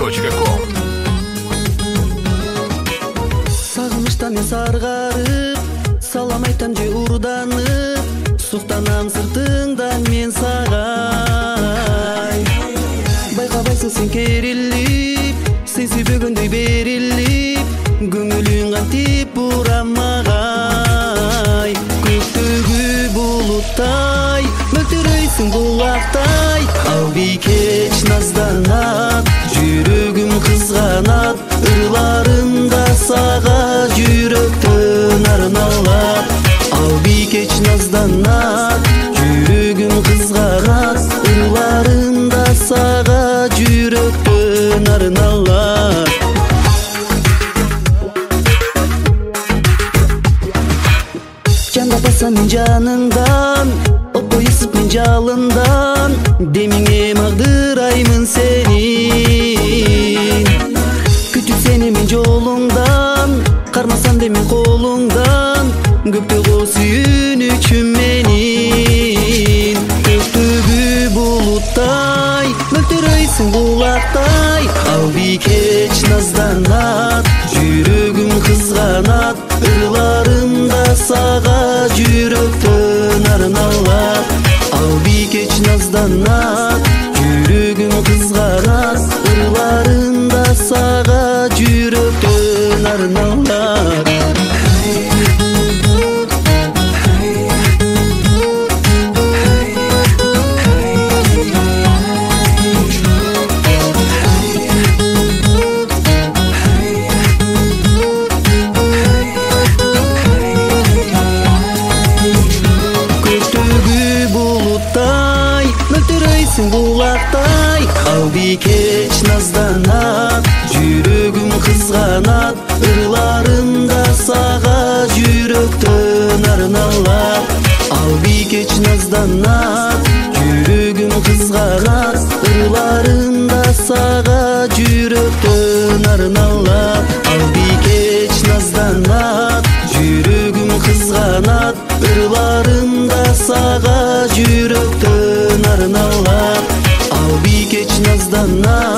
gmail.com. Сагынычтан мен саргарып, салам айтам же урданып, суктанам сыртыңдан мен сага. Байкабайсың сен керилип, сен сүйбөгөндөй берилип, көңүлүң кантип бурамагай. Көктөгү булуттай, мөлтүрөйсүң булактай, ал бийкеч назданат, жүрөгүм кызганат, ырларымда сага жүрөктөн арналат. Ал бийкеч назданат, жүрөгүм кызганат, ырларымда сага жүрөктөн арналат. Жандапасам мен жаныңдан, оттой ысып мен жалындан, демиңе магдыраймын сени. Күтүп сени мен жолуңдан, кармасам демен колуңдан, көктөгө сүйүнүчүм менин. Көктөгү булуттай, мөлтүрөйсүң булактай, ал бийкеч назданат, жүрөгүм кызганат, ырларымда сага жүрөктөн арналат. Ал бийкеч назданат, жүрөгүм кызганат, ырларымда сага жүрөктөн арналат. Булактай, ал бийкеч назданат, жүрөгүм кызганат, ырларымда сага жүрөктөн арналат. Ал бийкеч назданат, жүрөгүм кызганат, ырларымда сага жүрөктөн арналат. Ал бийкеч назданат, жүрөгүм кызганат, ырларымда сага жүрөктөн арналат. Ал бийкеч назданат.